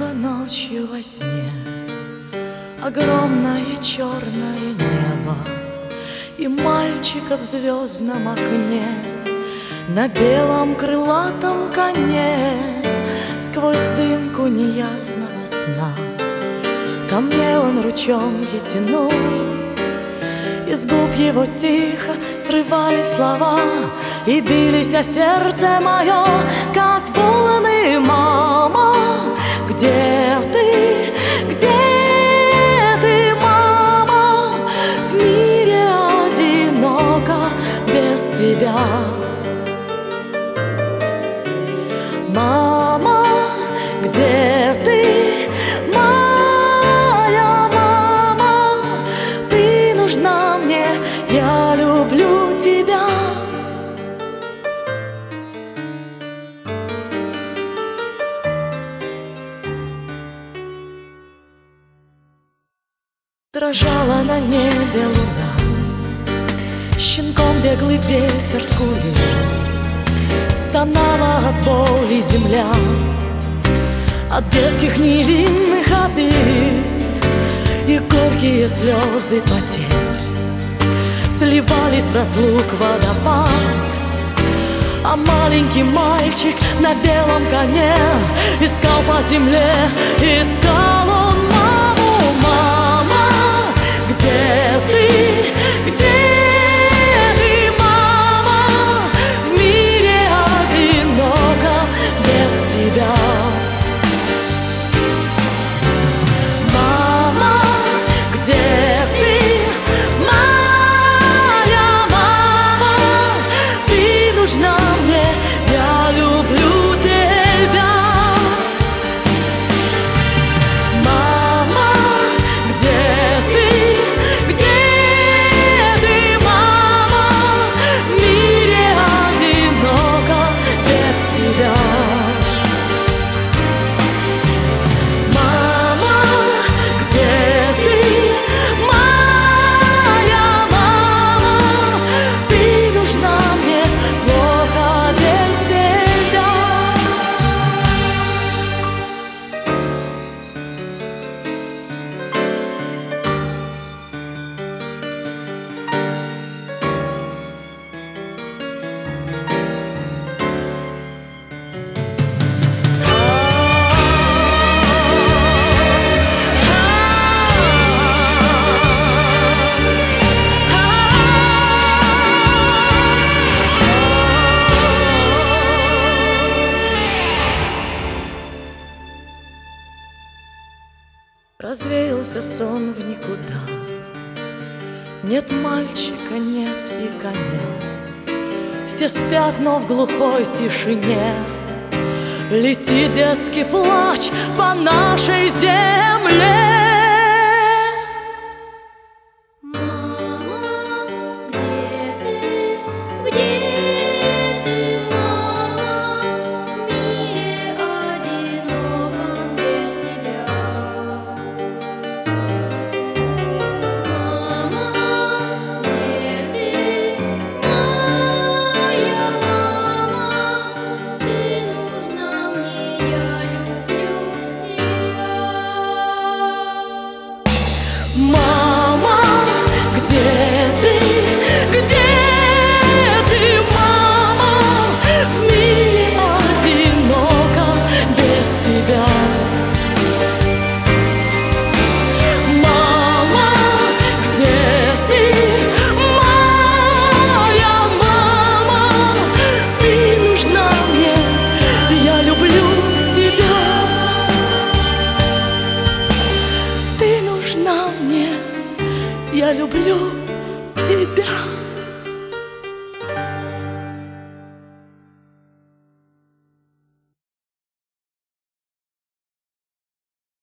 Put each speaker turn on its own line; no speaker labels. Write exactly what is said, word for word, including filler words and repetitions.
было ночью во сне огромное черное небо и мальчика в звездном окне на белом крылатом коне. Сквозь дымку неясного сна ко мне он ручонки тянул, из губ его тихо срывались слова и бились о сердце мое, как волны. Мама, где ты, где ты, мама? В мире одиноко без тебя. Мама, где ты, моя мама? Ты нужна мне, я люблю тебя. Дрожала на небе луна, щенком беглый ветер скулил, стонала от боли земля, от детских невинных обид, и горькие слезы потерь сливались в разлук водопад. А маленький мальчик на белом коне искал по земле, искал он маму. Мама, где ты, где ты, мама? В мире одиноко без тебя. Мама, где ты, моя мама? Ты нужна мне, я люблю тебя. Мама, где ты, где ты, мама? В мире одиноко без тебя. Мама, где ты, моя мама? Ты нужна мне, плохо без тебя. Развеялся сон в никуда, нет мальчика, нет и коня. Все спят, но в глухой тишине летит детский плач по нашей земле.